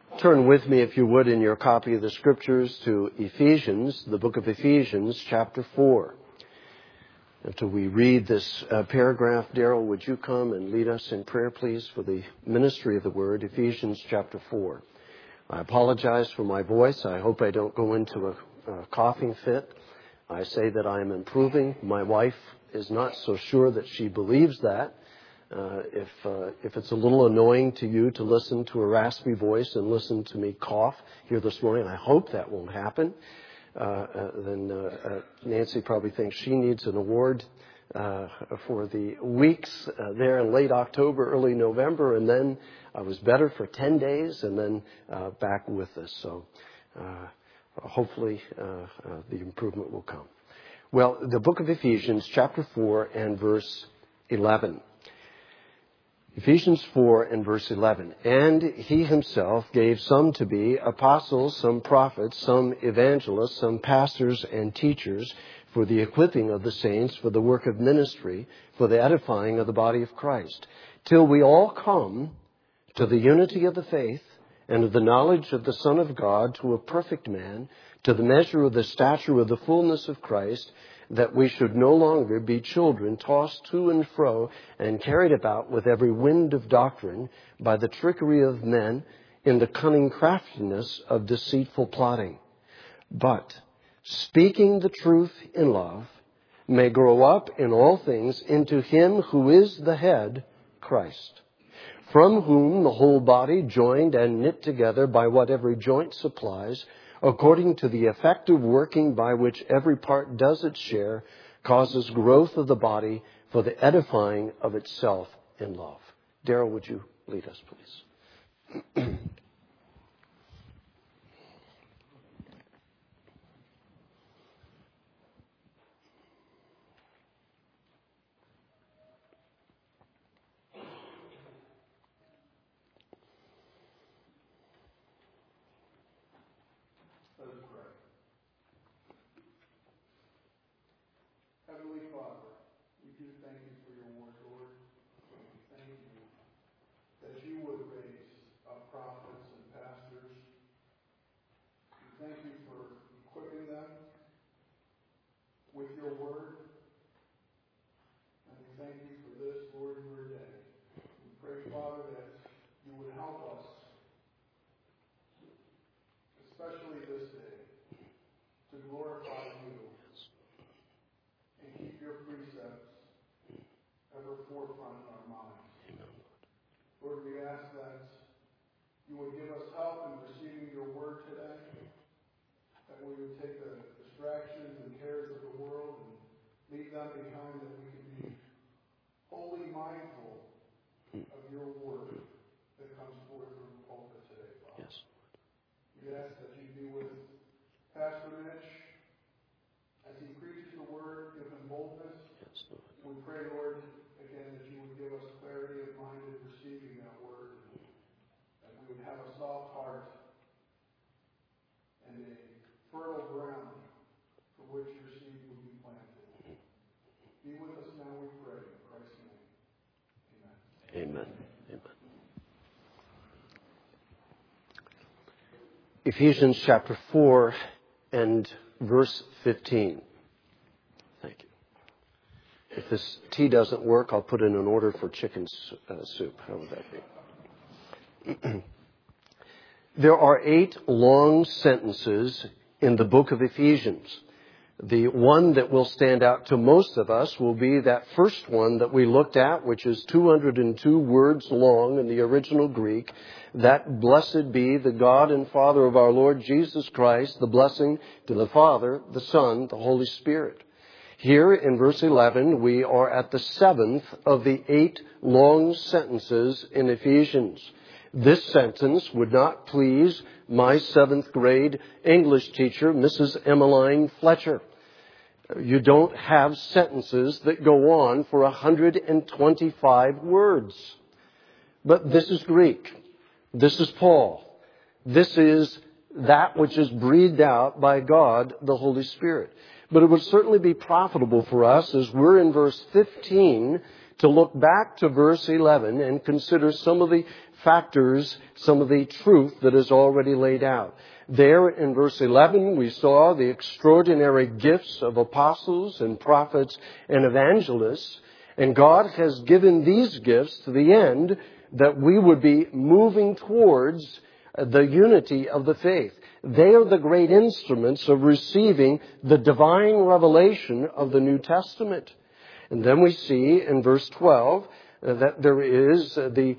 Turn with me, if you would, in your copy of the Scriptures to Ephesians, the book of Ephesians, chapter 4. Until we read this paragraph, Darrell, would you come and lead us in prayer, please, for the ministry of the Word, Ephesians chapter 4. I apologize for my voice. I hope I don't go into a coughing fit. I say that I am improving. My wife is not so sure that she believes that. If it's a little annoying to you to listen to a raspy voice and listen to me cough here this morning, I hope that won't happen. Then Nancy probably thinks she needs an award for the weeks there in late October, early November, and then I was better for 10 days and then back with us. So hopefully the improvement will come. Well, the book of Ephesians, chapter 4 and verse 11. Ephesians 4 and verse 11. And he himself gave some to be apostles, some prophets, some evangelists, some pastors and teachers for the equipping of the saints, for the work of ministry, for the edifying of the body of Christ, till we all come to the unity of the faith and of the knowledge of the Son of God, to a perfect man, to the measure of the stature of the fullness of Christ, that we should no longer be children tossed to and fro and carried about with every wind of doctrine by the trickery of men in the cunning craftiness of deceitful plotting. But, speaking the truth in love, may grow up in all things into him who is the head, Christ, from whom the whole body, joined and knit together by what every joint supplies, according to the effective working by which every part does its share, causes growth of the body for the edifying of itself in love. Darrell, would you lead us, please? Lord, we ask that you would give us help in receiving your word today, that we would take the distractions and cares of the world and leave them behind, that we can be wholly mindful of your word that comes forth from the pulpit today, Father. Yes. We ask that you be with Pastor Mitch as he preaches the word, give him boldness. Yes, Lord. We pray, Lord, again, that you would give us clarity of mind in receiving that word, and that we would have a soft heart and a fertile ground for which your seed would be planted. Be with us now, we pray, in Christ's name. Amen. Amen. Amen. Ephesians chapter 4 and verse 15. Thank you. If this tea doesn't work, I'll put in an order for chicken soup. How would that be? There are 8 long sentences in the book of Ephesians. The one that will stand out to most of us will be that first one that we looked at, which is 202 words long in the original Greek. That blessed be the God and Father of our Lord Jesus Christ, the blessing to the Father, the Son, the Holy Spirit. Here in verse 11, we are at the 7th of the 8 long sentences in Ephesians. This sentence would not please my 7th grade English teacher, Mrs. Emmeline Fletcher. You don't have sentences that go on for 125 words. But this is Greek. This is Paul. This is that which is breathed out by God, the Holy Spirit. But it would certainly be profitable for us, as we're in verse 15, to look back to verse 11 and consider some of the factors, some of the truth that is already laid out. There in verse 11, we saw the extraordinary gifts of apostles and prophets and evangelists. And God has given these gifts to the end that we would be moving towards the unity of the faith. They are the great instruments of receiving the divine revelation of the New Testament. And then we see in verse 12 that there is the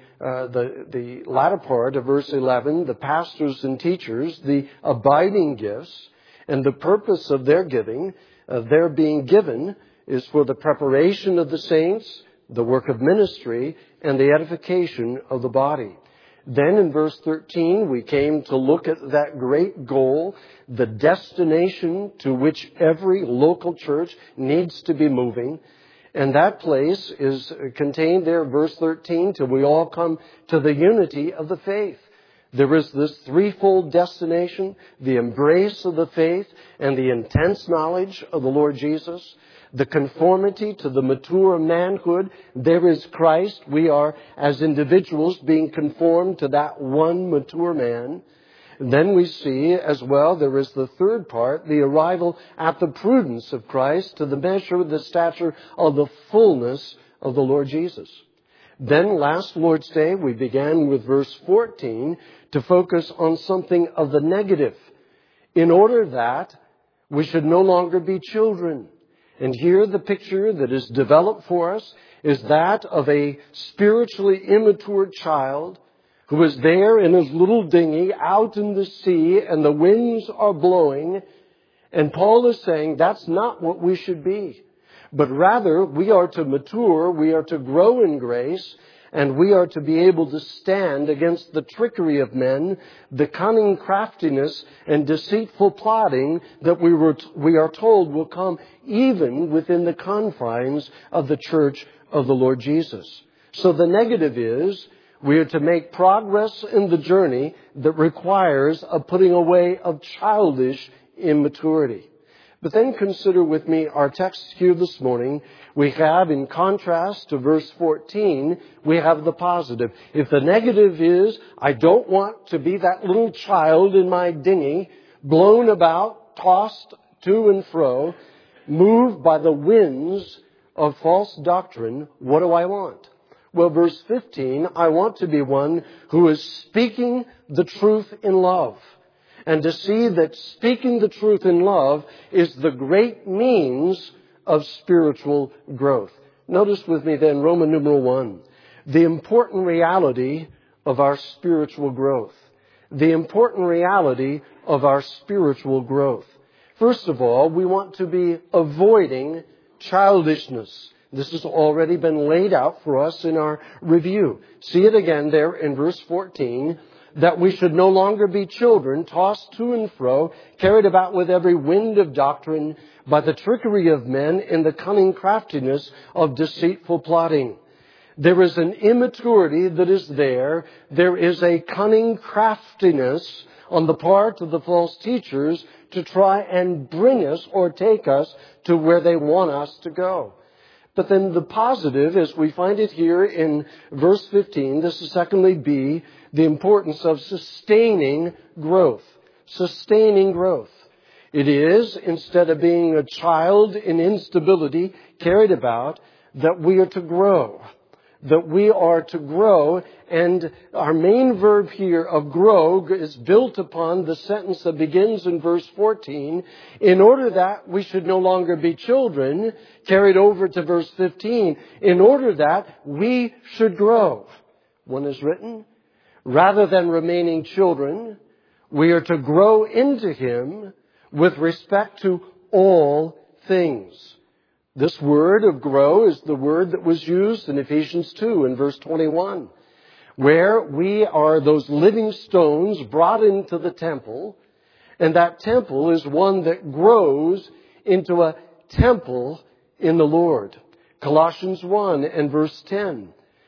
latter part of verse 11, the pastors and teachers, the abiding gifts, and the purpose of their giving, their being given, is for the preparation of the saints, the work of ministry, and the edification of the body. Then in verse 13, we came to look at that great goal, the destination to which every local church needs to be moving. And that place is contained there, verse 13, till we all come to the unity of the faith. There is this threefold destination, the embrace of the faith and the intense knowledge of the Lord Jesus, the conformity to the mature manhood. There is Christ. We are, as individuals, being conformed to that one mature man. Then we see as well, there is the third part, the arrival at the prudence of Christ to the measure of the stature of the fullness of the Lord Jesus. Then last Lord's Day, we began with verse 14 to focus on something of the negative, in order that we should no longer be children. And here the picture that is developed for us is that of a spiritually immature child who is there in his little dinghy out in the sea and the winds are blowing. And Paul is saying that's not what we should be. But rather, we are to mature, we are to grow in grace, and we are to be able to stand against the trickery of men, the cunning craftiness and deceitful plotting that we are told will come even within the confines of the church of the Lord Jesus. So the negative is, we are to make progress in the journey that requires a putting away of childish immaturity. But then consider with me our text here this morning. We have, in contrast to verse 14, we have the positive. If the negative is, I don't want to be that little child in my dinghy, blown about, tossed to and fro, moved by the winds of false doctrine, what do I want? Well, verse 15, I want to be one who is speaking the truth in love. And to see that speaking the truth in love is the great means of spiritual growth. Notice with me then Roman numeral 1, the important reality of our spiritual growth. The important reality of our spiritual growth. First of all, we want to be avoiding childishness. This has already been laid out for us in our review. See it again there in verse 14, that we should no longer be children, tossed to and fro, carried about with every wind of doctrine, by the trickery of men in the cunning craftiness of deceitful plotting. There is an immaturity that is there. There is a cunning craftiness on the part of the false teachers to try and bring us or take us to where they want us to go. But then the positive, as we find it here in verse 15, this is secondly B, the importance of sustaining growth. Sustaining growth. It is, instead of being a child in instability carried about, that we are to grow. That we are to grow, and our main verb here of grow is built upon the sentence that begins in verse 14, in order that we should no longer be children, carried over to verse 15, in order that we should grow. One is written, rather than remaining children, we are to grow into Him with respect to all things. This word of grow is the word that was used in Ephesians 2 in verse 21, where we are those living stones brought into the temple, and that temple is one that grows into a temple in the Lord. Colossians 1 and verse 10.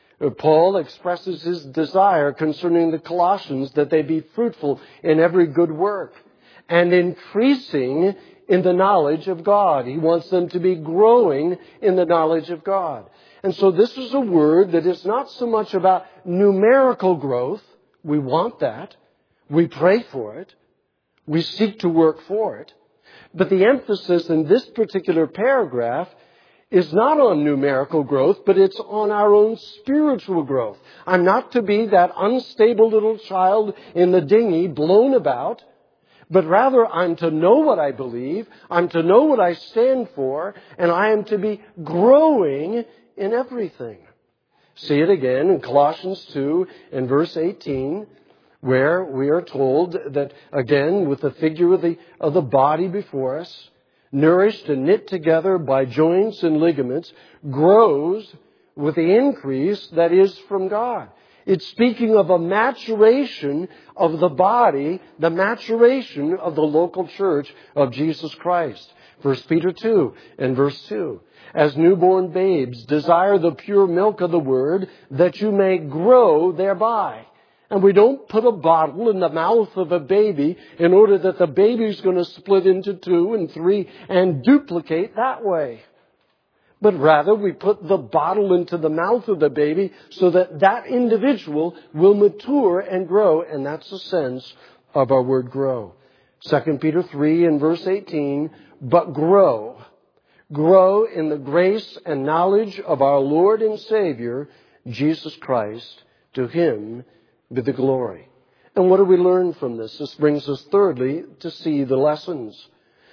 Paul expresses his desire concerning the Colossians that they be fruitful in every good work and increasing in the knowledge of God. He wants them to be growing in the knowledge of God. And so this is a word that is not so much about numerical growth. We want that. We pray for it. We seek to work for it. But the emphasis in this particular paragraph is not on numerical growth, but it's on our own spiritual growth. I'm not to be that unstable little child in the dinghy blown about, but rather I'm to know what I believe, I'm to know what I stand for, and I am to be growing in everything. See it again in Colossians 2 and verse 18, where we are told that, again, with the figure of the body before us, nourished and knit together by joints and ligaments, grows with the increase that is from God. It's speaking of a maturation of the body, the maturation of the local church of Jesus Christ. 1 Peter 2 and verse 2. As newborn babes, desire the pure milk of the word, that you may grow thereby. And we don't put a bottle in the mouth of a baby in order that the baby's going to split into 2 and 3 and duplicate that way. But rather we put the bottle into the mouth of the baby so that that individual will mature and grow. And that's the sense of our word grow. 2 Peter 3 and verse 18, but grow. Grow in the grace and knowledge of our Lord and Savior, Jesus Christ. To Him be the glory. And what do we learn from this? This brings us thirdly to see the lessons.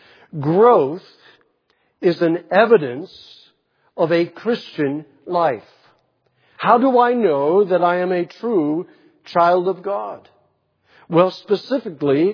Growth is an evidence of a Christian life. How do I know that I am a true child of God? Well, specifically,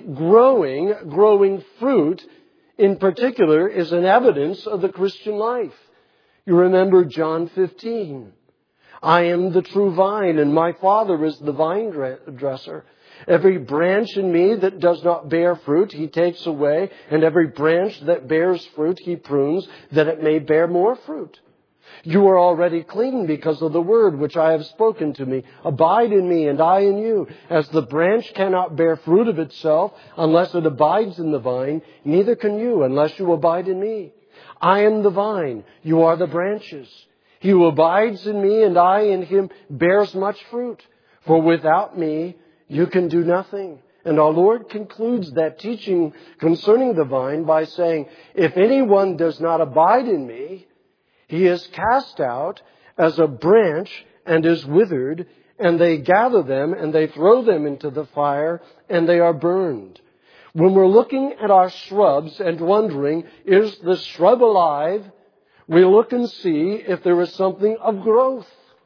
growing fruit in particular is an evidence of the Christian life. You remember John 15. I am the true vine, and my Father is the vine dresser. Every branch in me that does not bear fruit, He takes away, and every branch that bears fruit, He prunes, that it may bear more fruit. You are already clean because of the word which I have spoken to me. Abide in me, and I in you. As the branch cannot bear fruit of itself unless it abides in the vine, neither can you unless you abide in me. I am the vine, you are the branches. He who abides in me and I in him bears much fruit. For without me, you can do nothing. And our Lord concludes that teaching concerning the vine by saying, if anyone does not abide in me, he is cast out as a branch and is withered, and they gather them and they throw them into the fire, and they are burned. When we're looking at our shrubs and wondering, is the shrub alive? We look and see if there is something of growth.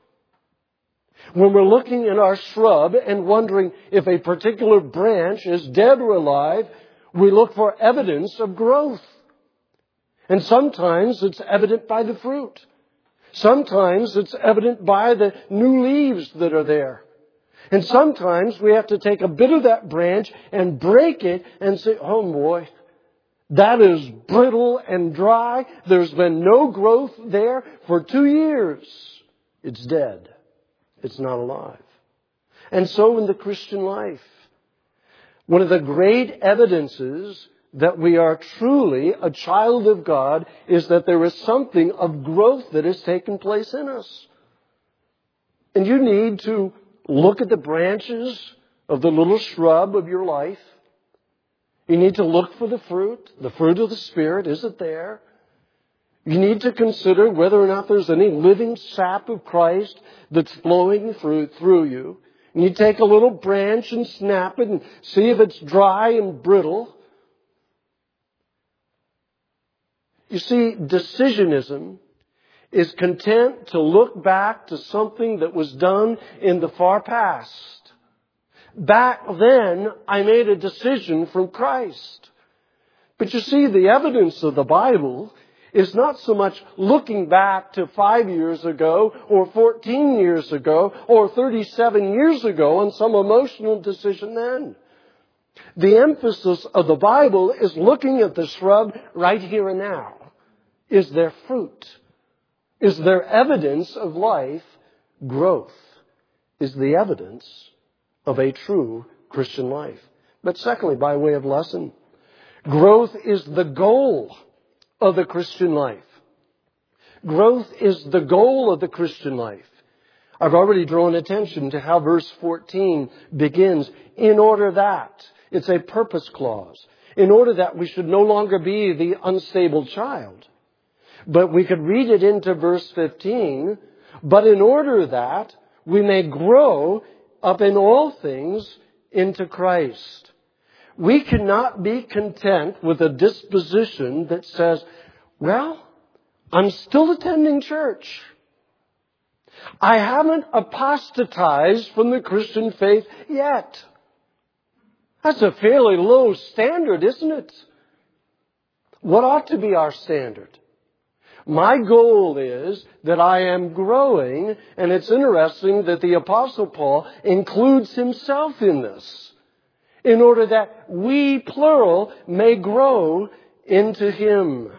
When we're looking at our shrub and wondering if a particular branch is dead or alive, we look for evidence of growth. And sometimes it's evident by the fruit. Sometimes it's evident by the new leaves that are there. And sometimes we have to take a bit of that branch and break it and say, oh boy, that is brittle and dry. There's been no growth there for 2 years. It's dead. It's not alive. And so in the Christian life, one of the great evidences that we are truly a child of God is that there is something of growth that has taken place in us. And you need to look at the branches of the little shrub of your life. You need to look for the fruit of the Spirit. Is it there? You need to consider whether or not there's any living sap of Christ that's flowing through you. And you take a little branch and snap it and see if it's dry and brittle. You see, decisionism is content to look back to something that was done in the far past. Back then, I made a decision from Christ. But you see, the evidence of the Bible is not so much looking back to 5 years ago or 14 years ago or 37 years ago on some emotional decision then. The emphasis of the Bible is looking at the shrub right here and now. Is there fruit? Is there evidence of life? Growth is the evidence of a true Christian life. But secondly, by way of lesson, Growth is the goal of the Christian life. Growth is the goal of the Christian life. I've already drawn attention to how verse 14 begins. In order that, it's a purpose clause. In order that we should no longer be the unstable child. But we could read it into verse 15. But in order that we may grow up in all things into Christ. We cannot be content with a disposition that says, well, I'm still attending church. I haven't apostatized from the Christian faith yet. That's a fairly low standard, isn't it? What ought to be our standard? My goal is that I am growing, and it's interesting that the Apostle Paul includes himself in this, in order that we, plural, may grow into Him.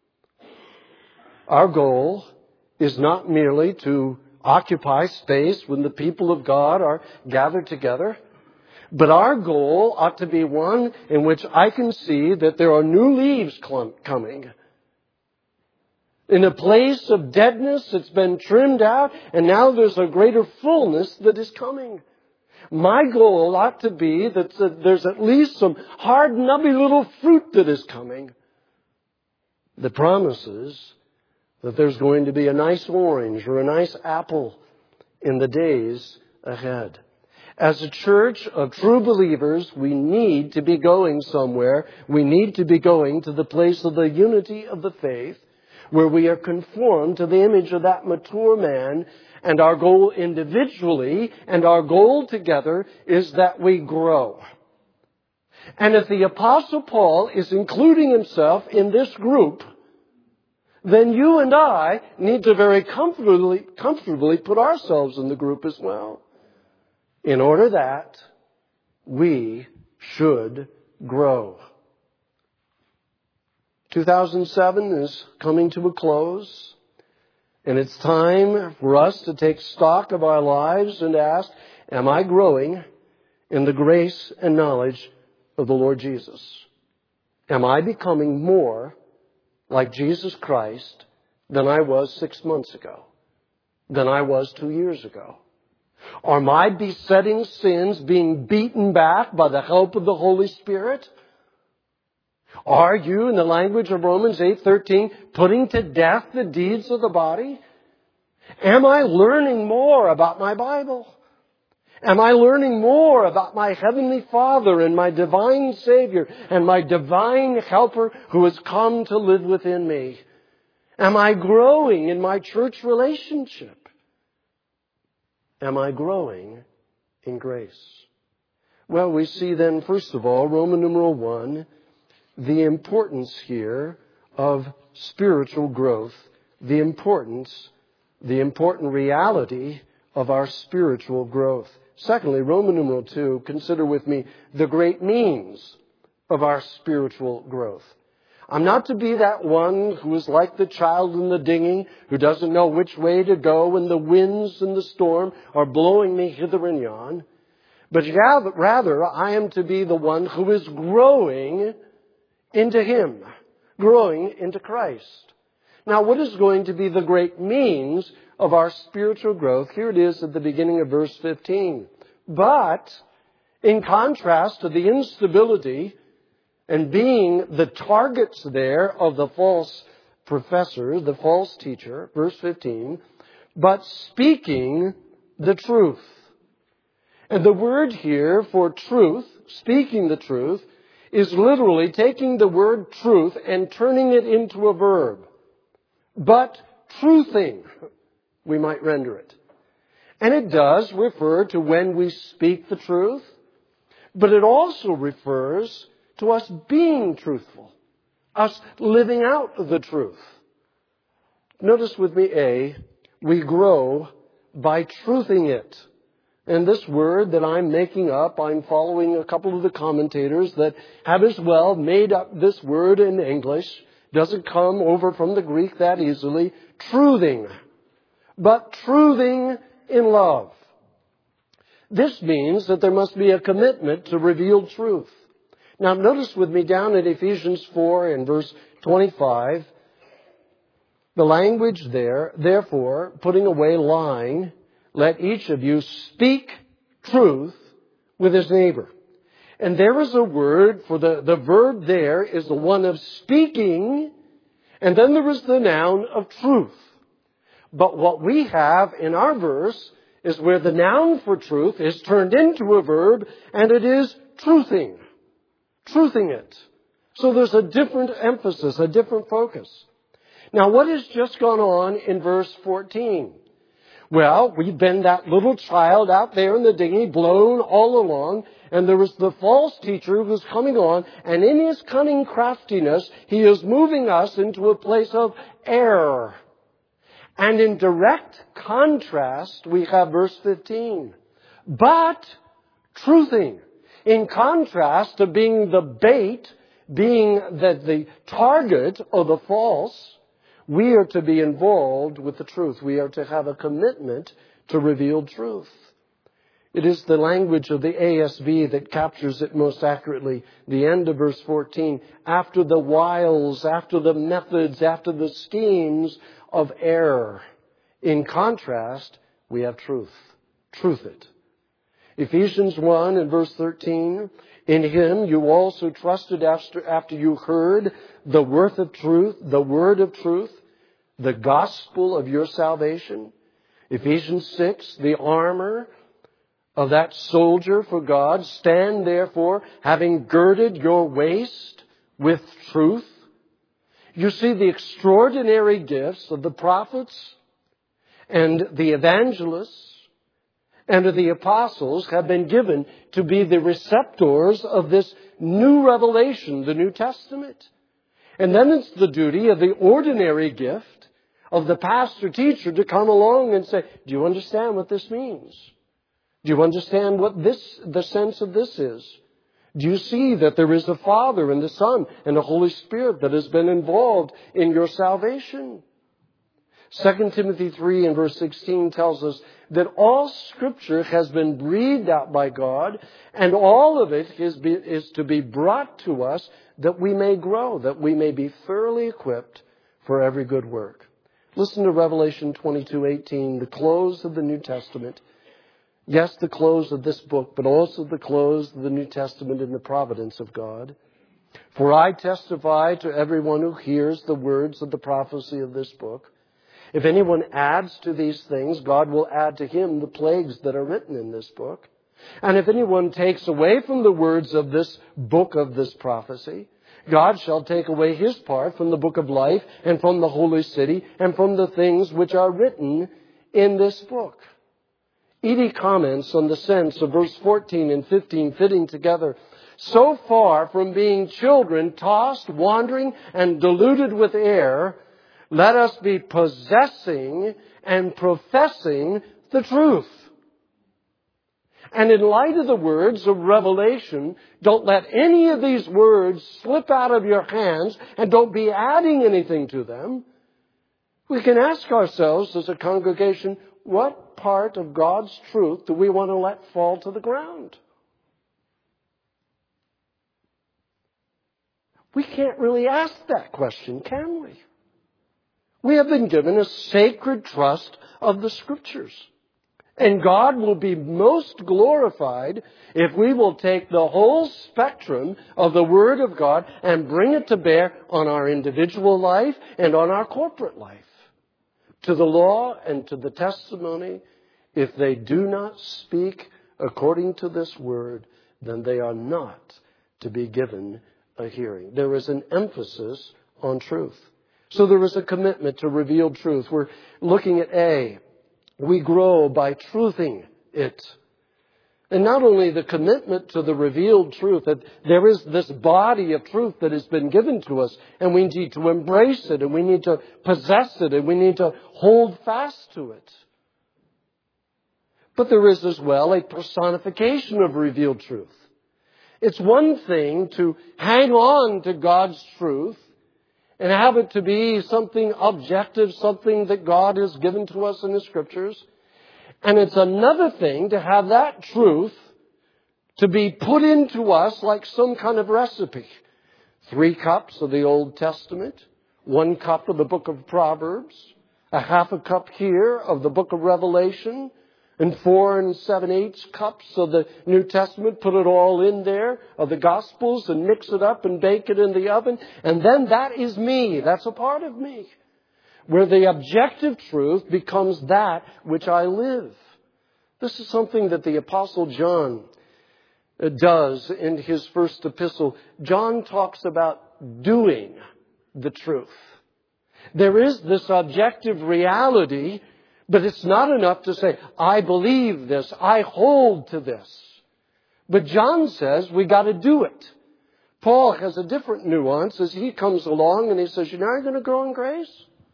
Our goal is not merely to occupy space when the people of God are gathered together, but our goal ought to be one in which I can see that there are new leaves coming. In a place of deadness, it's been trimmed out, and now there's a greater fullness that is coming. My goal ought to be that there's at least some hard, nubby little fruit that is coming that promises that there's going to be a nice orange or a nice apple in the days ahead. As a church of true believers, we need to be going somewhere. We need to be going to the place of the unity of the faith, where we are conformed to the image of that mature man. And our goal individually and our goal together is that we grow. And if the Apostle Paul is including himself in this group, then you and I need to very comfortably put ourselves in the group as well, in order that we should grow. 2007 is coming to a close, and it's time for us to take stock of our lives and ask, am I growing in the grace and knowledge of the Lord Jesus? Am I becoming more like Jesus Christ than I was 6 months ago, than I was 2 years ago? Are my besetting sins being beaten back by the help of the Holy Spirit? Are you, in the language of Romans 8:13, putting to death the deeds of the body? Am I learning more about my Bible? Am I learning more about my Heavenly Father and my divine Savior and my divine Helper who has come to live within me? Am I growing in my church relationship? Am I growing in grace? Well, we see then, first of all, Roman numeral 1, the importance here of spiritual growth, the important reality of our spiritual growth. Secondly, Roman numeral 2, consider with me the great means of our spiritual growth. I'm not to be that one who is like the child in the dinghy, who doesn't know which way to go when the winds and the storm are blowing me hither and yon. But rather, I am to be the one who is growing into Him, growing into Christ. Now, what is going to be the great means of our spiritual growth? Here it is at the beginning of verse 15. But, in contrast to the instability and being the targets there of the false professor, the false teacher, verse 15, but speaking the truth. And the word here for truth, speaking the truth, is literally taking the word truth and turning it into a verb. But truthing, we might render it. And it does refer to when we speak the truth, but it also refers to us being truthful, us living out the truth. Notice with me we grow by truthing it. And this word that I'm making up, I'm following a couple of the commentators that have as well made up this word in English. Doesn't come over from the Greek that easily. Truthing. But truthing in love. This means that there must be a commitment to reveal truth, Now notice with me down at Ephesians 4 and verse 25, the language there, therefore, putting away lying, let each of you speak truth with his neighbor. And there is a word for the verb there is the one of speaking, and then there is the noun of truth. But what we have in our verse is where the noun for truth is turned into a verb, and it is truthing. Truthing it. So there's a different emphasis, a different focus. Now, what has just gone on in verse 14? Well, we've been that little child out there in the dinghy, blown all along, and there was the false teacher who's coming on, and in his cunning craftiness, he is moving us into a place of error. And in direct contrast, we have verse 15. But truthing. In contrast to being the bait, being the target of the false, we are to be involved with the truth. We are to have a commitment to revealed truth. It is the language of the ASB that captures it most accurately. The end of verse 14. After the wiles, after the methods, after the schemes of error. In contrast, we have truth. Truth it. Ephesians 1 and verse 13. In him you also trusted after you heard the word of truth, the gospel of your salvation. Ephesians 6, the armor of that soldier for God. Stand therefore, having girded your waist with truth. You see, the extraordinary gifts of the prophets and the evangelists and of the apostles have been given to be the receptors of this new revelation, the New Testament. And then it's the duty of the ordinary gift of the pastor teacher to come along and say, do you understand what this means? Do you understand what the sense of this is? Do you see that there is a Father and the Son and the Holy Spirit that has been involved in your salvation? 2 Timothy 3 and verse 16 tells us that all Scripture has been breathed out by God, and all of it is to be brought to us that we may grow, that we may be thoroughly equipped for every good work. Listen to Revelation 22:18, the close of the New Testament. Yes, the close of this book, but also the close of the New Testament in the providence of God. For I testify to everyone who hears the words of the prophecy of this book. If anyone adds to these things, God will add to him the plagues that are written in this book. And if anyone takes away from the words of this book of this prophecy, God shall take away his part from the book of life and from the holy city and from the things which are written in this book. Edie comments on the sense of verse 14 and 15 fitting together. So far from being children tossed, wandering, and deluded with error, let us be possessing and professing the truth. And in light of the words of Revelation, don't let any of these words slip out of your hands and don't be adding anything to them. We can ask ourselves as a congregation, what part of God's truth do we want to let fall to the ground? We can't really ask that question, can we? We have been given a sacred trust of the Scriptures. And God will be most glorified if we will take the whole spectrum of the Word of God and bring it to bear on our individual life and on our corporate life. To the law and to the testimony, if they do not speak according to this Word, then they are not to be given a hearing. There is an emphasis on truth. So there is a commitment to revealed truth. We're looking at A. We grow by truthing it. And not only the commitment to the revealed truth, that there is this body of truth that has been given to us, and we need to embrace it, and we need to possess it, and we need to hold fast to it. But there is as well a personification of revealed truth. It's one thing to hang on to God's truth and have it to be something objective, something that God has given to us in the Scriptures. And it's another thing to have that truth to be put into us like some kind of recipe. 3 cups of the Old Testament, 1 cup of the book of Proverbs, a half a cup here of the book of Revelation, and 4 7/8 cups of the New Testament. Put it all in there of the Gospels and mix it up and bake it in the oven. And then that is me. That's a part of me. Where the objective truth becomes that which I live. This is something that the Apostle John does in his first epistle. John talks about doing the truth. There is this objective reality, but it's not enough to say, I believe this, I hold to this. But John says we got to do it. Paul has a different nuance as he comes along and he says, you know, you're going to grow in grace.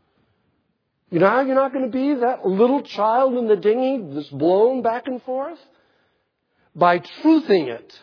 You know, you're not going to be that little child in the dinghy that's blown back and forth. By truthing it.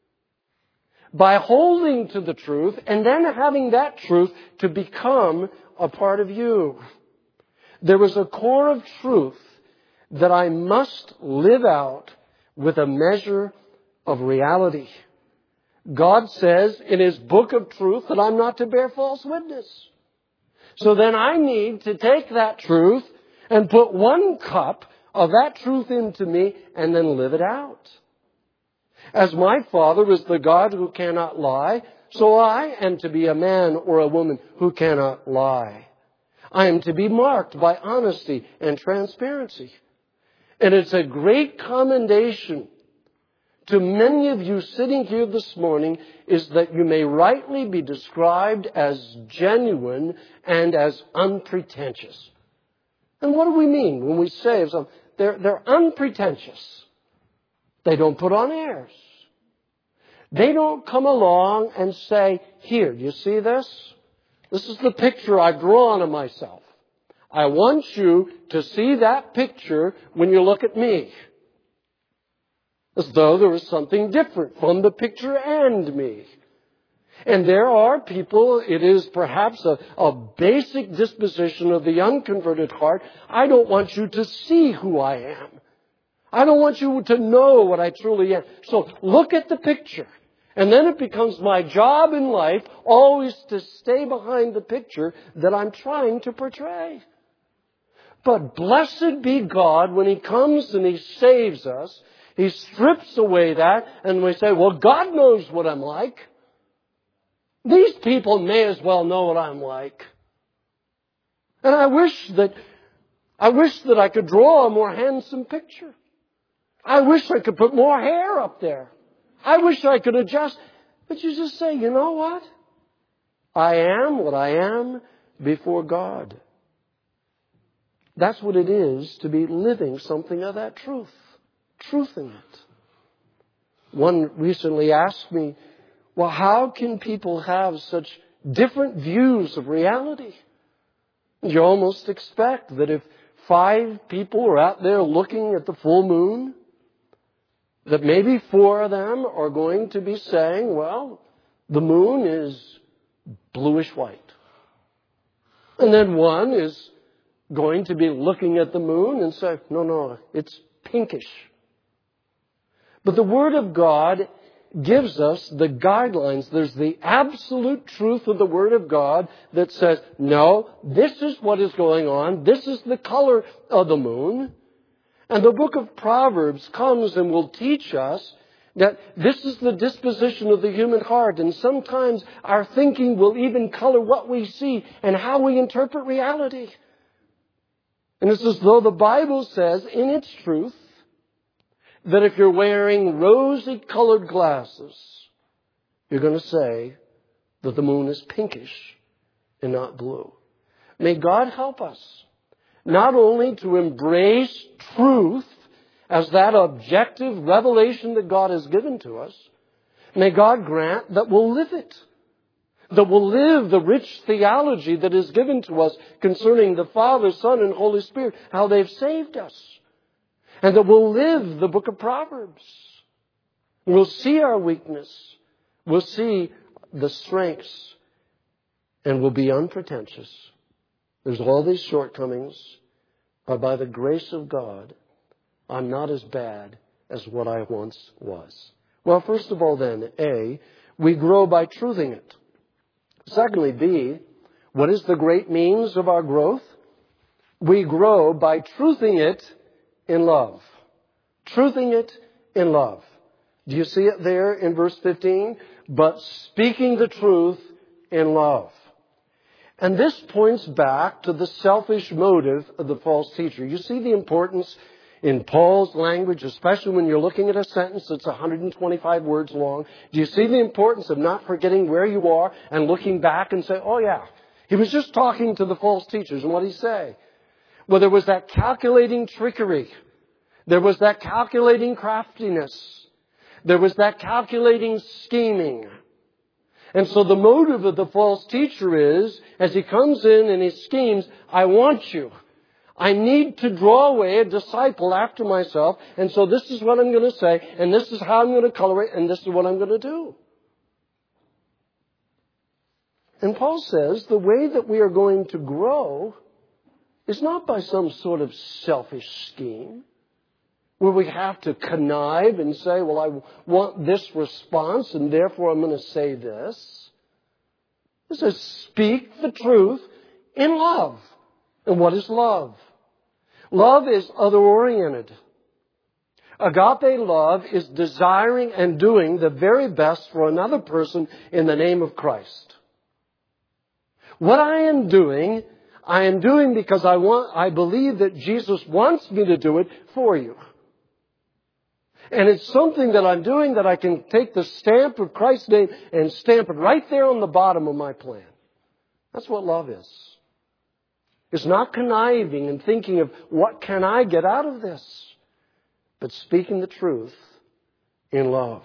By holding to the truth and then having that truth to become a part of you. There is a core of truth that I must live out with a measure of reality. God says in His book of truth that I'm not to bear false witness. So then I need to take that truth and put 1 cup of that truth into me and then live it out. As my Father is the God who cannot lie, so I am to be a man or a woman who cannot lie. I am to be marked by honesty and transparency. And it's a great commendation to many of you sitting here this morning is that you may rightly be described as genuine and as unpretentious. And what do we mean when we say of some? They're unpretentious. They don't put on airs. They don't come along and say, here, do you see this? This is the picture I've drawn of myself. I want you to see that picture when you look at me. As though there was something different from the picture and me. And there are people, it is perhaps a basic disposition of the unconverted heart. I don't want you to see who I am. I don't want you to know what I truly am. So look at the picture. And then it becomes my job in life always to stay behind the picture that I'm trying to portray. But blessed be God when He comes and He saves us. He strips away that and we say, well, God knows what I'm like. These people may as well know what I'm like. And I wish that I could draw a more handsome picture. I wish I could put more hair up there. I wish I could adjust. But you just say, you know what? I am what I am before God. That's what it is to be living something of that truth. Truth in it. One recently asked me, well, how can people have such different views of reality? You almost expect that if 5 people are out there looking at the full moon, that maybe 4 of them are going to be saying, well, the moon is bluish white. And then 1 is going to be looking at the moon and say, no, it's pinkish. But the Word of God gives us the guidelines. There's the absolute truth of the Word of God that says, no, this is what is going on. This is the color of the moon. And the book of Proverbs comes and will teach us that this is the disposition of the human heart. And sometimes our thinking will even color what we see and how we interpret reality. And it's as though the Bible says in its truth that if you're wearing rosy-colored glasses, you're going to say that the moon is pinkish and not blue. May God help us not only to embrace truth as that objective revelation that God has given to us, may God grant that we'll live it, that we'll live the rich theology that is given to us concerning the Father, Son, and Holy Spirit, how they've saved us. And that we'll live the book of Proverbs. We'll see our weakness. We'll see the strengths. And we'll be unpretentious. There's all these shortcomings. But by the grace of God, I'm not as bad as what I once was. Well, first of all then, A, we grow by truthing it. Secondly, B, what is the great means of our growth? We grow by truthing it in love. Truthing it in love. Do you see it there in verse 15? But speaking the truth in love. And this points back to the selfish motive of the false teacher. You see the importance in Paul's language, especially when you're looking at a sentence that's 125 words long. Do you see the importance of not forgetting where you are and looking back and say, oh yeah, he was just talking to the false teachers. And what did he say? Well, there was that calculating trickery. There was that calculating craftiness. There was that calculating scheming. And so the motive of the false teacher is, as he comes in and he schemes, I want you. I need to draw away a disciple after myself. And so this is what I'm going to say. And this is how I'm going to color it. And this is what I'm going to do. And Paul says the way that we are going to grow is not by some sort of selfish scheme where we have to connive and say, well, I want this response and therefore I'm going to say this. It says, speak the truth in love. And what is love? Love is other-oriented. Agape love is desiring and doing the very best for another person in the name of Christ. What I am doing because I believe that Jesus wants me to do it for you. And it's something that I'm doing that I can take the stamp of Christ's name and stamp it right there on the bottom of my plan. That's what love is. It's not conniving and thinking of what can I get out of this, but speaking the truth in love.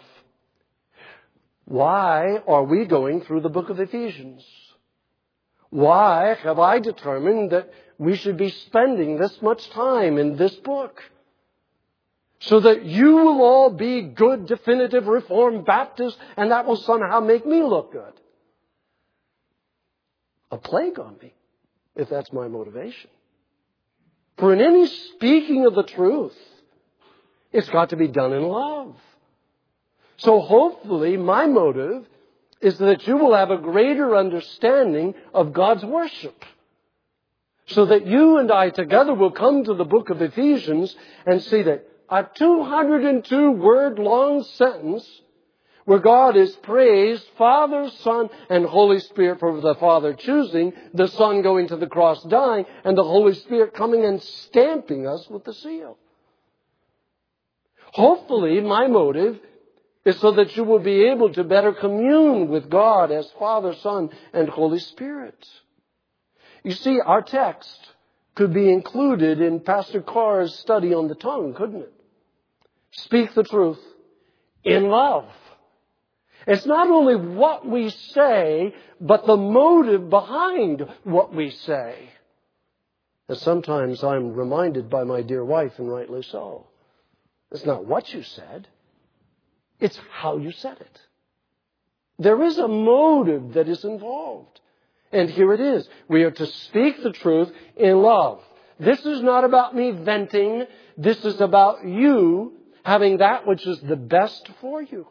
Why are we going through the book of Ephesians? Why have I determined that we should be spending this much time in this book? So that you will all be good, definitive Reformed Baptists, and that will somehow make me look good. A plague on me, if that's my motivation. For in any speaking of the truth, it's got to be done in love. So hopefully my motive is that you will have a greater understanding of God's worship. So that you and I together will come to the book of Ephesians and see that a 202-word-long sentence where God is praised, Father, Son, and Holy Spirit for the Father choosing, the Son going to the cross dying, and the Holy Spirit coming and stamping us with the seal. Hopefully, my motive is so that you will be able to better commune with God as Father, Son, and Holy Spirit. You see, our text could be included in Pastor Carr's study on the tongue, couldn't it? Speak the truth in love. It's not only what we say, but the motive behind what we say. And sometimes I'm reminded by my dear wife, and rightly so. It's not what you said. It's how you said it. There is a motive that is involved. And here it is. We are to speak the truth in love. This is not about me venting. This is about you having that which is the best for you.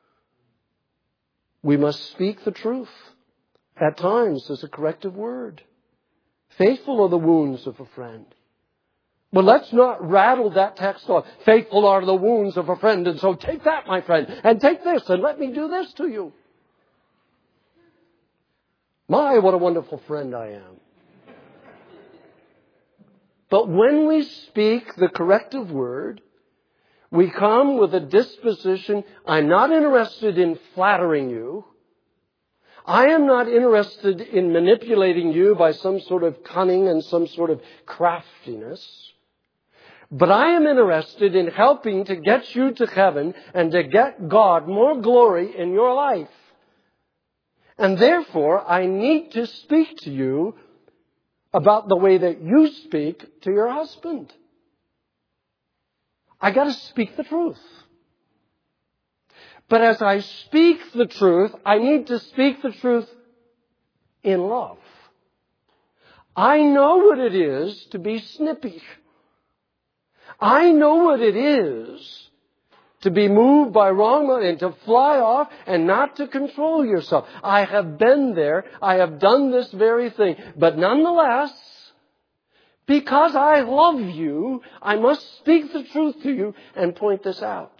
We must speak the truth. At times, as a corrective word. Faithful are the wounds of a friend. But let's not rattle that text off. Faithful are the wounds of a friend. And so take that, my friend, and take this, and let me do this to you. My, what a wonderful friend I am. But when we speak the corrective word, we come with a disposition, I'm not interested in flattering you. I am not interested in manipulating you by some sort of cunning and some sort of craftiness. But I am interested in helping to get you to heaven and to get God more glory in your life. And therefore, I need to speak to you about the way that you speak to your husband. I got to speak the truth. But as I speak the truth, I need to speak the truth in love. I know what it is to be snippy. I know what it is to be moved by wrong motives and to fly off and not to control yourself. I have been there. I have done this very thing. But nonetheless, because I love you, I must speak the truth to you and point this out.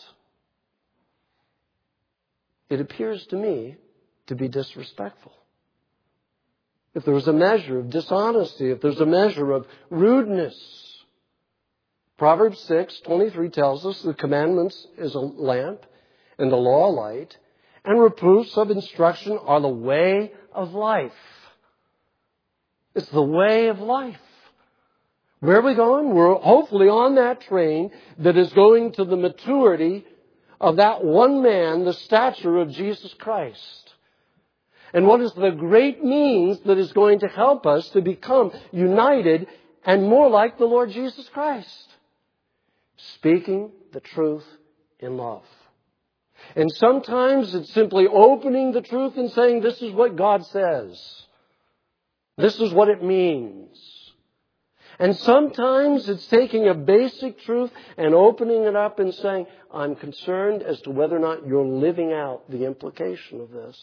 It appears to me to be disrespectful. If there's a measure of dishonesty, if there's a measure of rudeness. Proverbs 6:23 tells us the commandments is a lamp and the law a light, and reproofs of instruction are the way of life. It's the way of life. Where are we going? We're hopefully on that train that is going to the maturity of that one man, the stature of Jesus Christ. And what is the great means that is going to help us to become united and more like the Lord Jesus Christ? Speaking the truth in love. And sometimes it's simply opening the truth and saying, this is what God says. This is what it means. And sometimes it's taking a basic truth and opening it up and saying, I'm concerned as to whether or not you're living out the implication of this.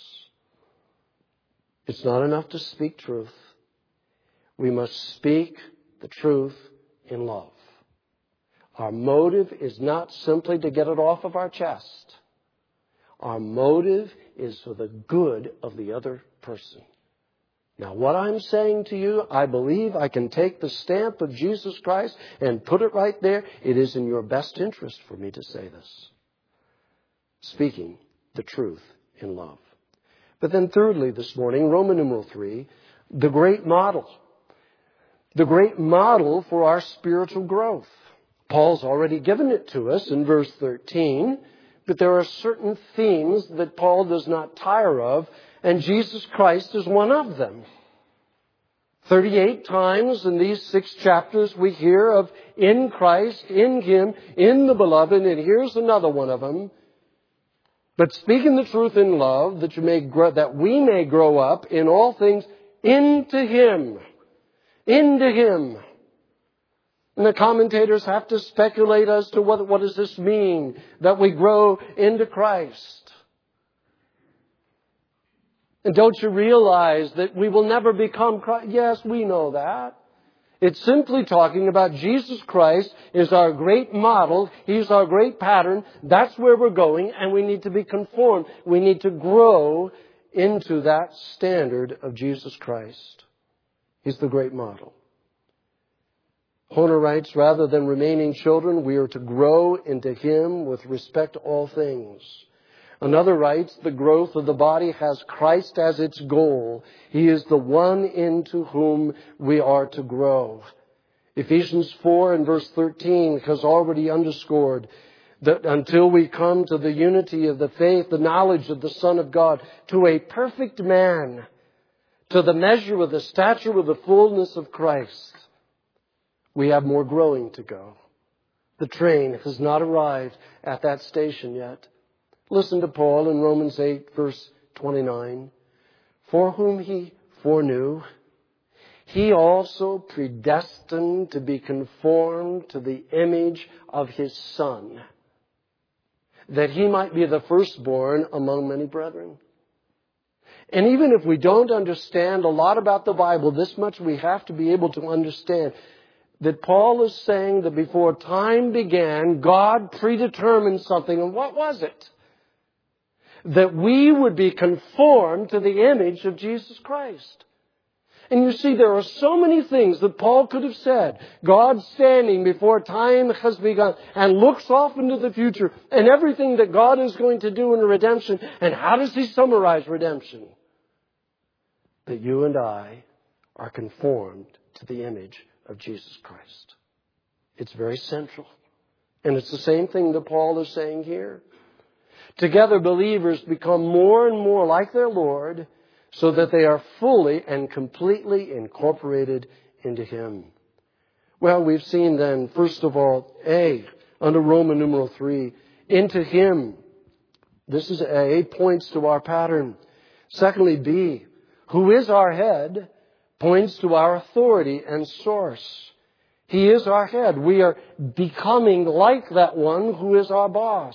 It's not enough to speak truth. We must speak the truth in love. Our motive is not simply to get it off of our chest. Our motive is for the good of the other person. Now, what I'm saying to you, I believe I can take the stamp of Jesus Christ and put it right there. It is in your best interest for me to say this. Speaking the truth in love. But then thirdly this morning, Roman numeral 3, the great model. The great model for our spiritual growth. Paul's already given it to us in verse 13, but there are certain themes that Paul does not tire of, and Jesus Christ is one of them. 38 times in these 6 chapters we hear of in Christ, in Him, in the Beloved, and here's another one of them. But speaking the truth in love, that we may grow up in all things into Him. Into Him. And the commentators have to speculate as to what does this mean, that we grow into Christ. And don't you realize that we will never become Christ? Yes, we know that. It's simply talking about Jesus Christ is our great model. He's our great pattern. That's where we're going, and we need to be conformed. We need to grow into that standard of Jesus Christ. He's the great model. Horner writes, rather than remaining children, we are to grow into Him with respect to all things. Another writes, the growth of the body has Christ as its goal. He is the one into whom we are to grow. Ephesians 4 and verse 13 has already underscored that until we come to the unity of the faith, the knowledge of the Son of God, to a perfect man, to the measure of the stature of the fullness of Christ, we have more growing to go. The train has not arrived at that station yet. Listen to Paul in Romans 8, verse 29. For whom He foreknew, He also predestined to be conformed to the image of His Son, that He might be the firstborn among many brethren. And even if we don't understand a lot about the Bible, this much we have to be able to understand that Paul is saying that before time began, God predetermined something. And what was it? That we would be conformed to the image of Jesus Christ. And you see, there are so many things that Paul could have said. God standing before time has begun and looks off into the future and everything that God is going to do in redemption. And how does He summarize redemption? That you and I are conformed to the image of Jesus Christ. It's very central. And it's the same thing that Paul is saying here. Together, believers become more and more like their Lord so that they are fully and completely incorporated into Him. Well, we've seen then, first of all, A, under Roman numeral 3, into Him. This is A, points to our pattern. Secondly, B, who is our head, points to our authority and source. He is our head. We are becoming like that one who is our boss.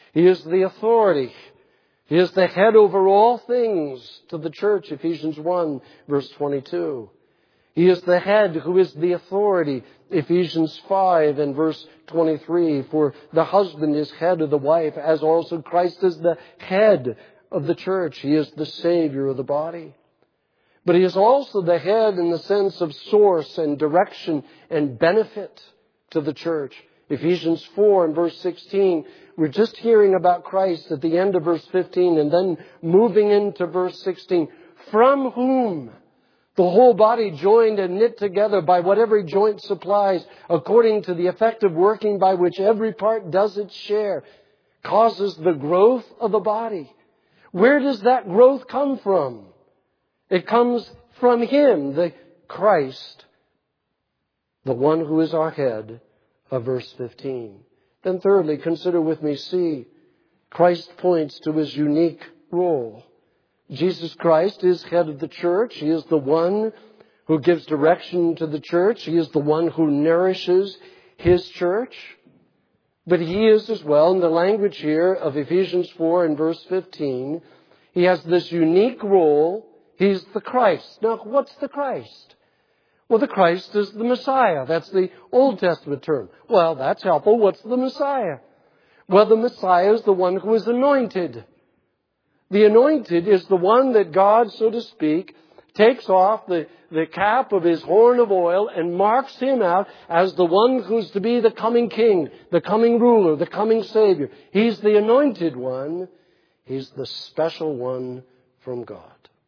He is the authority. He is the head over all things to the church, Ephesians 1, verse 22. He is the head who is the authority, Ephesians 5 and verse 23. For the husband is head of the wife, as also Christ is the head of the church. He is the Savior of the body. But He is also the head in the sense of source and direction and benefit to the church. Ephesians 4 and verse 16, we're just hearing about Christ at the end of verse 15 and then moving into verse 16. From whom the whole body joined and knit together by what every joint supplies, according to the effective working by which every part does its share, causes the growth of the body. Where does that growth come from? It comes from Him, the Christ, the one who is our head, of verse 15. Then thirdly, consider with me C. Christ points to His unique role. Jesus Christ is head of the church. He is the one who gives direction to the church. He is the one who nourishes His church. But He is as well, in the language here of Ephesians 4 and verse 15, He has this unique role. He's the Christ. Now, what's the Christ? Well, the Christ is the Messiah. That's the Old Testament term. Well, that's helpful. What's the Messiah? Well, the Messiah is the one who is anointed. The anointed is the one that God, so to speak, takes off the cap of His horn of oil and marks Him out as the one who's to be the coming king, the coming ruler, the coming Savior. He's the anointed one. He's the special one from God.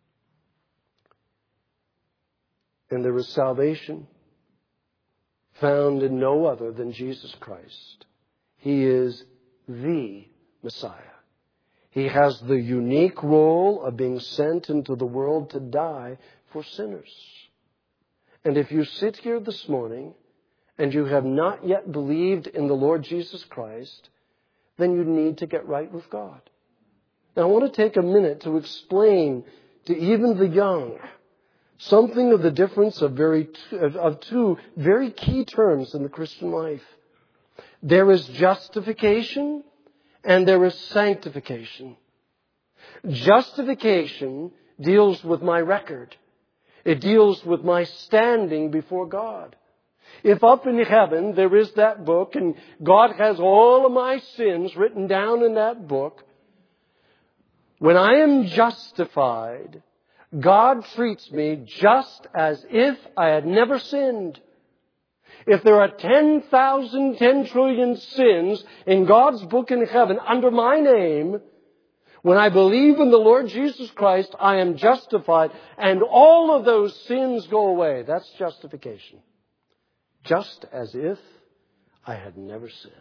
And there is salvation found in no other than Jesus Christ. He is the Messiah. He has the unique role of being sent into the world to die for sinners. And if you sit here this morning and you have not yet believed in the Lord Jesus Christ, then you need to get right with God. Now I want to take a minute to explain to even the young something of the difference of two very key terms in the Christian life. There is justification and there is sanctification. Justification deals with my record. It deals with my standing before God. If up in heaven there is that book and God has all of my sins written down in that book, when I am justified, God treats me just as if I had never sinned. If there are 10 trillion sins in God's book in heaven under my name, when I believe in the Lord Jesus Christ, I am justified and all of those sins go away. That's justification. Just as if I had never sinned.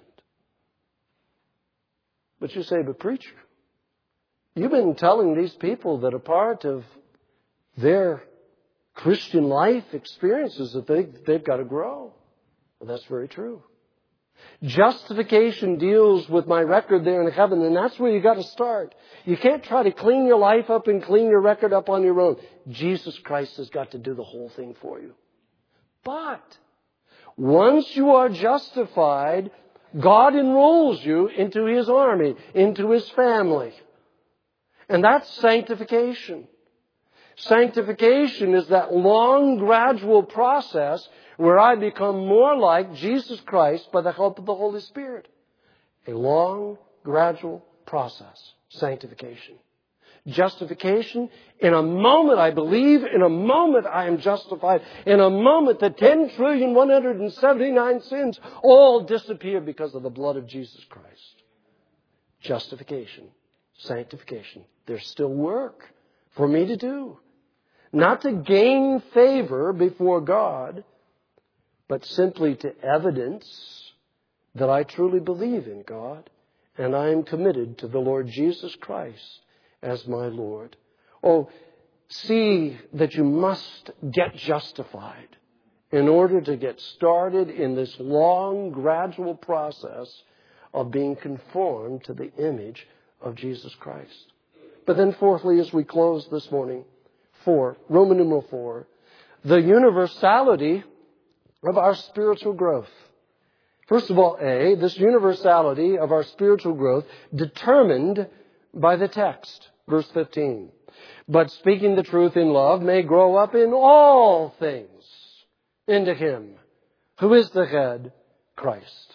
But you say, but preacher, you've been telling these people that a part of their Christian life experiences that they've got to grow. Well, that's very true. Justification deals with my record there in heaven, and that's where you got to start. You can't try to clean your life up and clean your record up on your own. Jesus Christ has got to do the whole thing for you. But once you are justified, God enrolls you into His army, into His family. And that's sanctification. Sanctification is that long, gradual process where I become more like Jesus Christ by the help of the Holy Spirit. A long, gradual process. Sanctification. Justification. In a moment I believe. In a moment I am justified. In a moment the 10,179 sins all disappear because of the blood of Jesus Christ. Justification. Sanctification. There's still work for me to do. Not to gain favor before God, but simply to evidence that I truly believe in God and I am committed to the Lord Jesus Christ as my Lord. Oh, see that you must get justified in order to get started in this long, gradual process of being conformed to the image of Jesus Christ. But then fourthly, as we close this morning, Roman numeral 4, the universality of our spiritual growth. First of all, A, this universality of our spiritual growth determined by the text. Verse 15. But speaking the truth in love may grow up in all things into Him who is the head, Christ.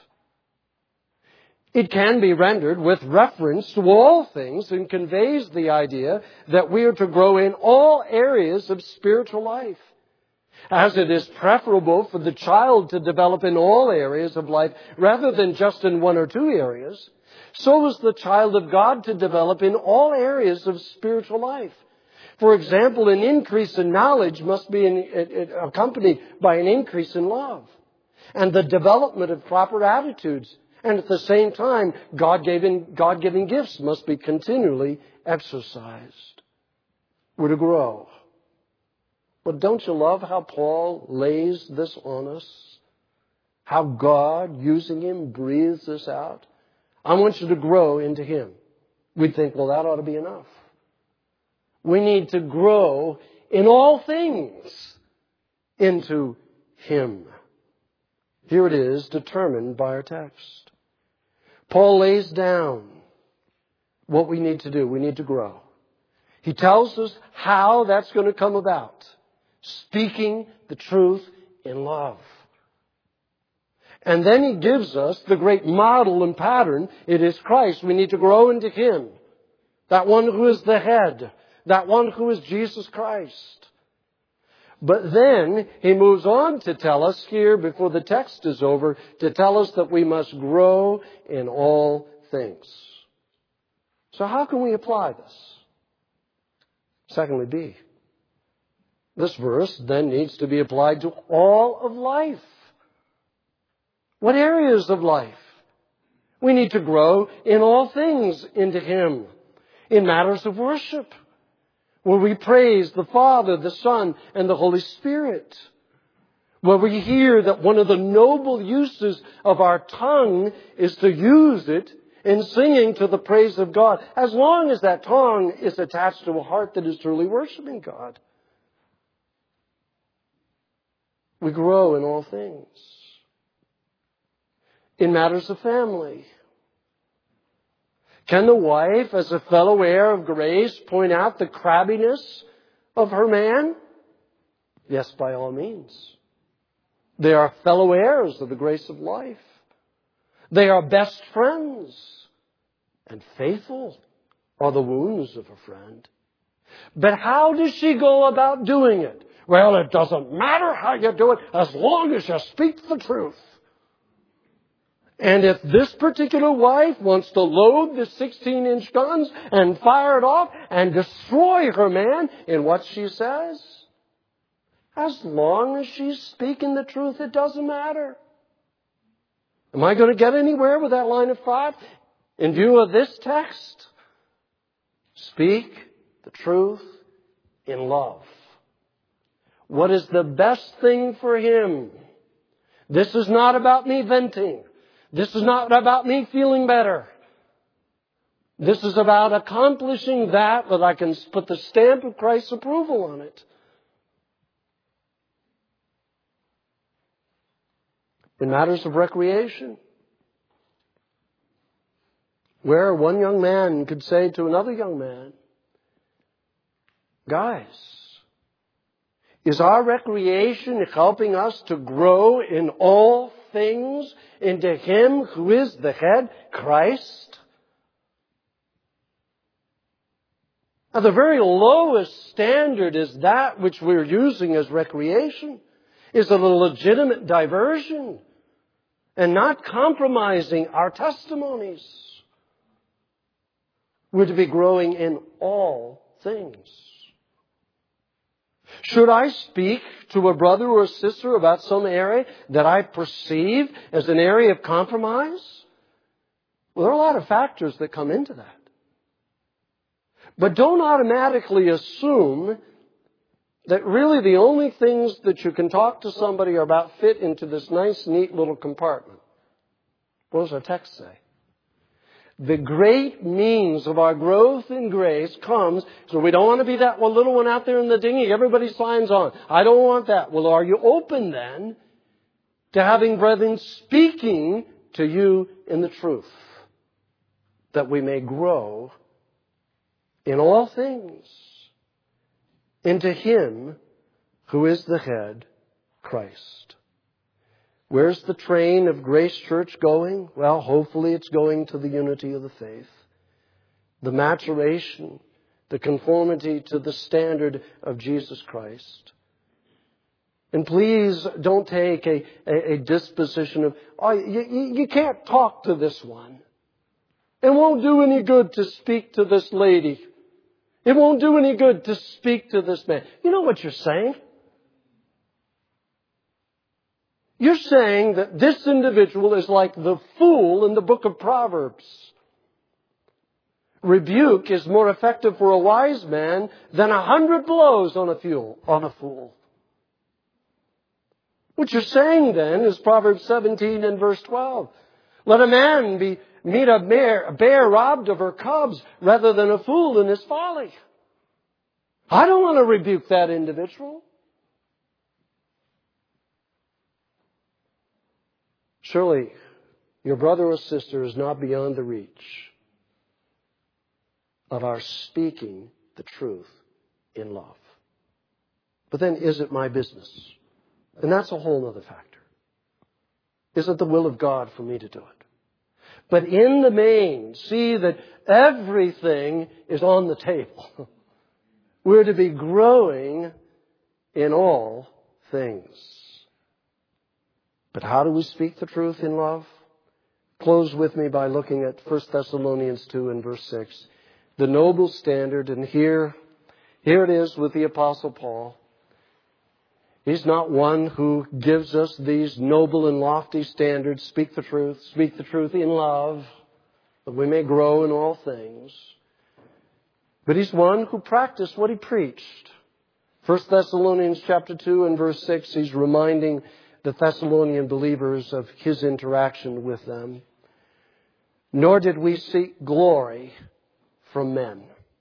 It can be rendered with reference to all things and conveys the idea that we are to grow in all areas of spiritual life. As it is preferable for the child to develop in all areas of life rather than just in one or two areas, so is the child of God to develop in all areas of spiritual life. For example, an increase in knowledge must be accompanied by an increase in love and the development of proper attitudes. And at the same time, God-given gifts must be continually exercised. We're to grow. But don't you love how Paul lays this on us? How God, using him, breathes this out? I want you to grow into Him. We'd think, well, that ought to be enough. We need to grow in all things into Him. Here it is, determined by our text. Paul lays down what we need to do. We need to grow. He tells us how that's going to come about. Speaking the truth in love. And then he gives us the great model and pattern. It is Christ. We need to grow into Him. That one who is the head. That one who is Jesus Christ. But then he moves on to tell us here, before the text is over, to tell us that we must grow in all things. So how can we apply this? Secondly, B. This verse then needs to be applied to all of life. What areas of life? We need to grow in all things into Him. In matters of worship, where we praise the Father, the Son, and the Holy Spirit. Where we hear that one of the noble uses of our tongue is to use it in singing to the praise of God, as long as that tongue is attached to a heart that is truly worshiping God. We grow in all things. In matters of family. Can the wife, as a fellow heir of grace, point out the crabbiness of her man? Yes, by all means. They are fellow heirs of the grace of life. They are best friends. And faithful are the wounds of a friend. But how does she go about doing it? Well, it doesn't matter how you do it as long as you speak the truth. And if this particular wife wants to load the 16-inch guns and fire it off and destroy her man in what she says, as long as she's speaking the truth, it doesn't matter. Am I going to get anywhere with that line of thought? In view of this text, speak the truth in love. What is the best thing for him? This is not about me venting. This is not about me feeling better. This is about accomplishing that I can put the stamp of Christ's approval on it. In matters of recreation, where one young man could say to another young man, guys, is our recreation helping us to grow in all things into Him who is the head, Christ? Now, the very lowest standard is that which we're using as recreation. Is it a legitimate diversion and not compromising our testimonies? We're to be growing in all things. Should I speak to a brother or a sister about some area that I perceive as an area of compromise? Well, there are a lot of factors that come into that. But don't automatically assume that really the only things that you can talk to somebody about fit into this nice, neat little compartment. What does our text say? The great means of our growth in grace comes, so we don't want to be that little one out there in the dinghy everybody signs on. I don't want that. Well, are you open then to having brethren speaking to you in the truth, that we may grow in all things into Him who is the head, Christ. Where's the train of Grace Church going? Well, hopefully it's going to the unity of the faith, the maturation, the conformity to the standard of Jesus Christ. And please don't take a disposition of, oh, you can't talk to this one. It won't do any good to speak to this lady. It won't do any good to speak to this man. You know what you're saying? You're saying that this individual is like the fool in the book of Proverbs. Rebuke is more effective for a wise man than 100 blows on a fool. What you're saying then is Proverbs 17 and verse 12. Let a man meet a bear robbed of her cubs rather than a fool in his folly. I don't want to rebuke that individual. Surely, your brother or sister is not beyond the reach of our speaking the truth in love. But then, is it my business? And that's a whole other factor. Is it the will of God for me to do it? But in the main, see that everything is on the table. We're to be growing in all things. But how do we speak the truth in love? Close with me by looking at 1 Thessalonians 2 and verse 6. The noble standard, and here it is with the Apostle Paul. He's not one who gives us these noble and lofty standards. Speak the truth in love, that we may grow in all things. But he's one who practiced what he preached. 1 Thessalonians chapter 2 and verse 6, he's reminding the Thessalonian believers of his interaction with them. Nor did we seek glory from men,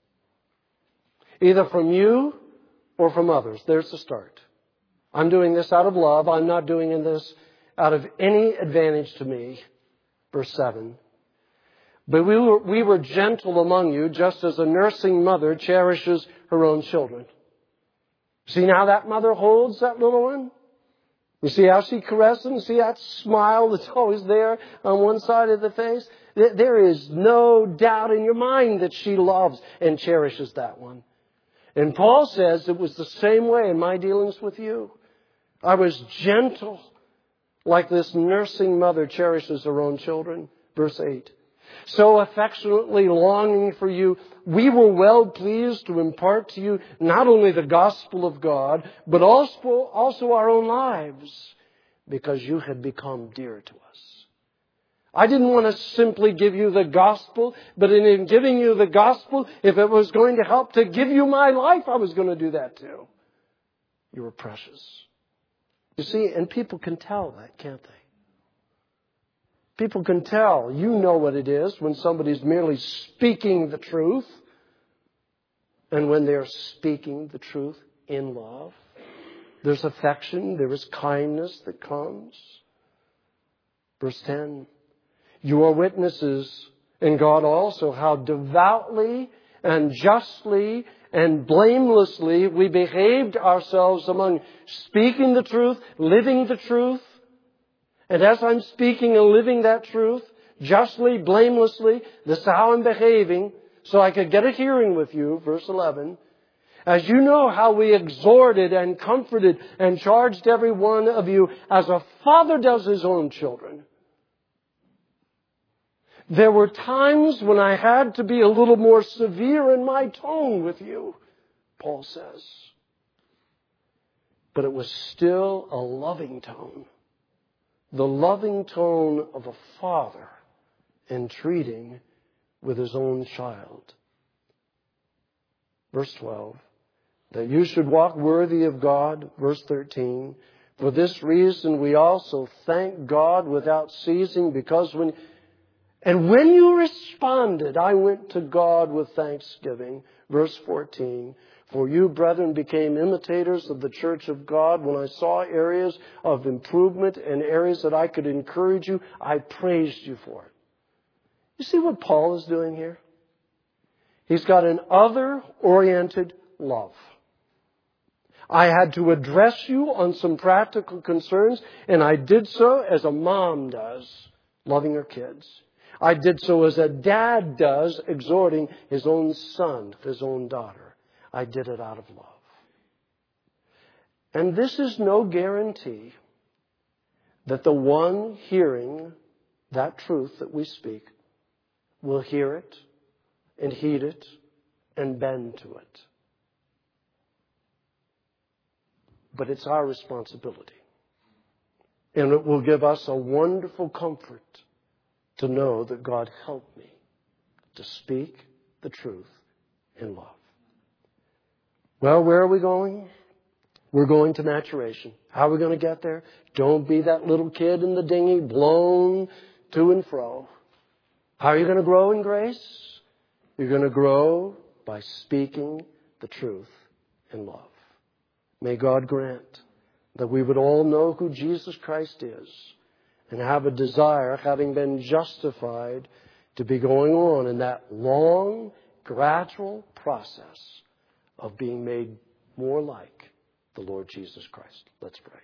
either from you or from others. There's the start. I'm doing this out of love. I'm not doing this out of any advantage to me. Verse 7. But we were gentle among you, just as a nursing mother cherishes her own children. See how that mother holds that little one? You see how she caresses him? See that smile that's always there on one side of the face? There is no doubt in your mind that she loves and cherishes that one. And Paul says it was the same way in my dealings with you. I was gentle, like this nursing mother cherishes her own children. Verse 8. So affectionately longing for you, we were well pleased to impart to you not only the gospel of God, but also our own lives, because you had become dear to us. I didn't want to simply give you the gospel, but in giving you the gospel, if it was going to help to give you my life, I was going to do that too. You were precious. You see, and people can tell that, can't they? People can tell. You know what it is when somebody's merely speaking the truth and when they're speaking the truth in love. There's affection, there is kindness that comes. Verse 10. You are witnesses, and God also, how devoutly and justly and blamelessly we behaved ourselves among speaking the truth, living the truth. And as I'm speaking and living that truth, justly, blamelessly, this is how I'm behaving, so I could get a hearing with you, verse 11. As you know how we exhorted and comforted and charged every one of you as a father does his own children. There were times when I had to be a little more severe in my tone with you, Paul says. But it was still a loving tone. The loving tone of a father entreating with his own child. Verse 12. That you should walk worthy of God. Verse 13. For this reason we also thank God without ceasing, because when you responded, I went to God with thanksgiving. Verse 14. For you, brethren, became imitators of the church of God. When I saw areas of improvement and areas that I could encourage you, I praised you for it. You see what Paul is doing here? He's got an other-oriented love. I had to address you on some practical concerns, and I did so as a mom does, loving her kids. I did so as a dad does, exhorting his own son, his own daughter. I did it out of love. And this is no guarantee that the one hearing that truth that we speak will hear it and heed it and bend to it. But it's our responsibility. And it will give us a wonderful comfort to know that God helped me to speak the truth in love. Well, where are we going? We're going to maturation. How are we going to get there? Don't be that little kid in the dinghy blown to and fro. How are you going to grow in grace? You're going to grow by speaking the truth in love. May God grant that we would all know who Jesus Christ is and have a desire, having been justified, to be going on in that long, gradual process of being made more like the Lord Jesus Christ. Let's pray.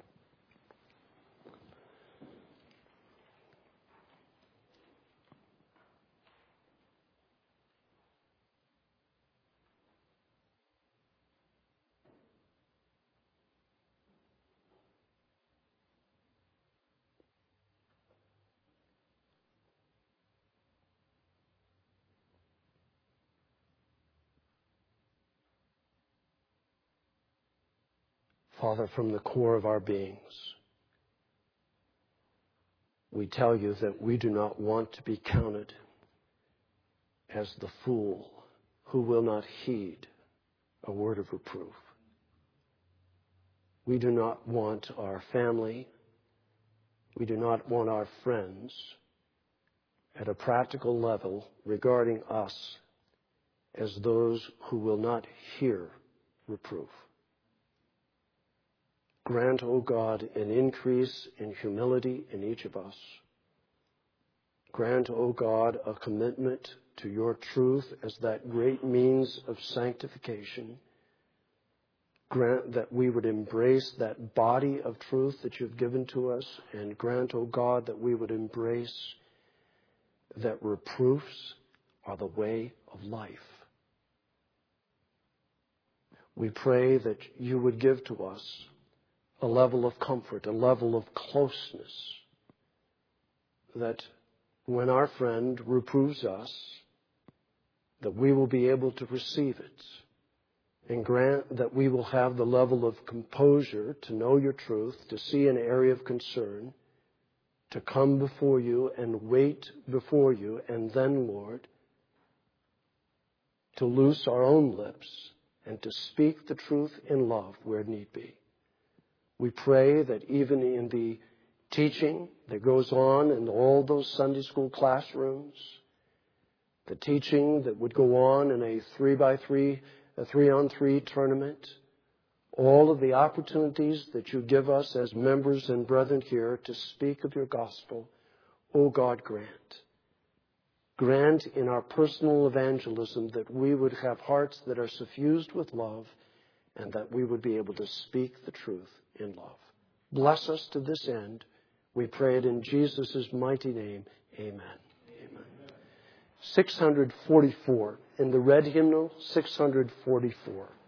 Father, from the core of our beings, we tell you that we do not want to be counted as the fool who will not heed a word of reproof. We do not want our family, we do not want our friends at a practical level regarding us as those who will not hear reproof. Grant, O God, an increase in humility in each of us. Grant, O God, a commitment to your truth as that great means of sanctification. Grant that we would embrace that body of truth that you've given to us. And grant, O God, that we would embrace that reproofs are the way of life. We pray that you would give to us a level of comfort, a level of closeness, that when our friend reproves us, that we will be able to receive it. And grant that we will have the level of composure to know your truth, to see an area of concern, to come before you and wait before you, and then, Lord, to loose our own lips and to speak the truth in love where need be. We pray that even in the teaching that goes on in all those Sunday school classrooms, the teaching that would go on in a 3-on-3 tournament, all of the opportunities that you give us as members and brethren here to speak of your gospel, O God, grant. Grant in our personal evangelism that we would have hearts that are suffused with love and that we would be able to speak the truth in love. Bless us to this end. We pray it in Jesus' mighty name. Amen. Amen. 644 in the red hymnal, 644.